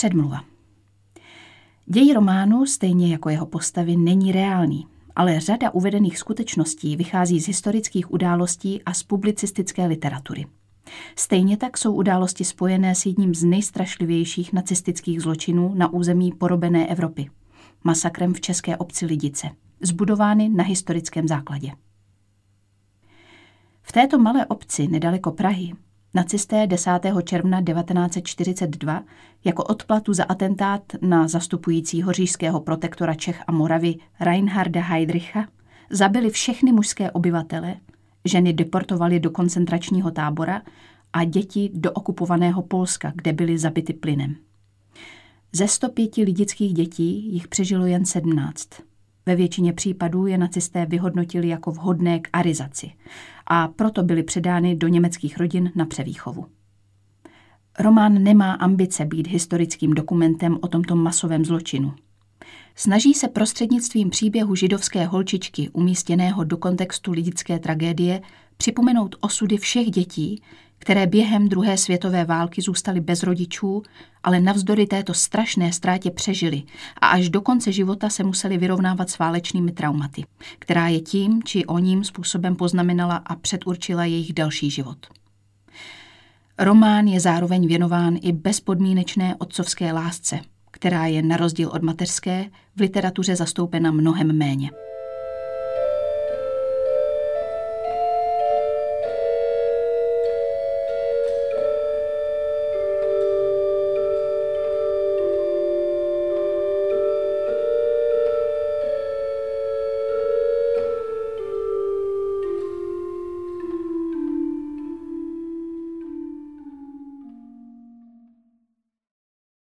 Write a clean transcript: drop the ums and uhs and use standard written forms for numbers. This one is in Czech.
Předmluva. Děj románu, stejně jako jeho postavy, není reálný, ale řada uvedených skutečností vychází z historických událostí a z publicistické literatury. Stejně tak jsou události spojené s jedním z nejstrašlivějších nacistických zločinů na území porobené Evropy, masakrem v české obci Lidice, zbudovány na historickém základě. V této malé obci nedaleko Prahy nacisté 10. června 1942 jako odplatu za atentát na zastupujícího říšského protektora Čech a Moravy Reinharda Heydricha zabili všechny mužské obyvatele, ženy deportovali do koncentračního tábora a děti do okupovaného Polska, kde byly zabity plynem. Ze 105 lidických dětí jich přežilo jen 17. Ve většině případů je nacisté vyhodnotili jako vhodné k arizaci a proto byly předány do německých rodin na převýchovu. Román nemá ambice být historickým dokumentem o tomto masovém zločinu. Snaží se prostřednictvím příběhu židovské holčičky umístěného do kontextu lidické tragédie připomenout osudy všech dětí, které během druhé světové války zůstaly bez rodičů, ale navzdory této strašné ztrátě přežili a až do konce života se museli vyrovnávat s válečnými traumaty, která je tím či oním způsobem poznamenala a předurčila jejich další život. Román je zároveň věnován i bezpodmínečné otcovské lásce, která je na rozdíl od mateřské v literatuře zastoupena mnohem méně.